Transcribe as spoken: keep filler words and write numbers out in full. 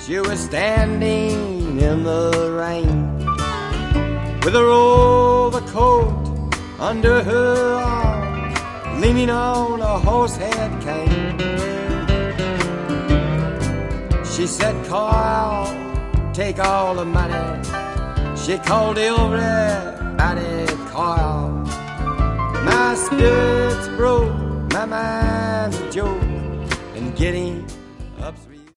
She was standing in the rain with her overcoat under her arm, leaning on a horsehair cane. She said, Carl, take all the money. She called everybody Carl. My spirits broke, my mind's a joke, and getting